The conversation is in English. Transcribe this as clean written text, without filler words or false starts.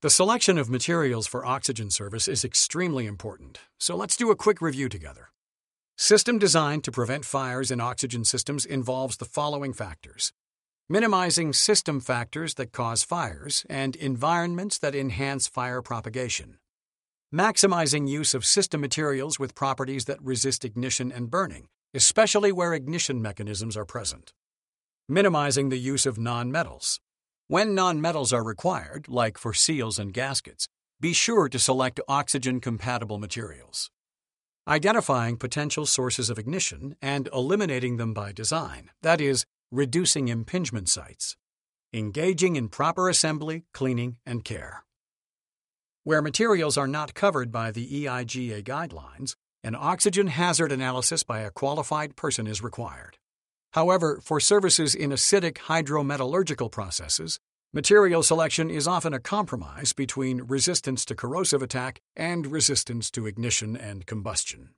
The selection of materials for oxygen service is extremely important, so let's do a quick review together. System design to prevent fires in oxygen systems involves the following factors: minimizing system factors that cause fires and environments that enhance fire propagation. Maximizing use of system materials with properties that resist ignition and burning, especially where ignition mechanisms are present. Minimizing the use of non-metals. When non-metals are required, like for seals and gaskets, be sure to select oxygen-compatible materials. Identifying potential sources of ignition and eliminating them by design, that is, reducing impingement sites. Engaging in proper assembly, cleaning, and care. Where materials are not covered by the EIGA guidelines, an oxygen hazard analysis by a qualified person is required. However, for services in acidic hydrometallurgical processes, material selection is often a compromise between resistance to corrosive attack and resistance to ignition and combustion.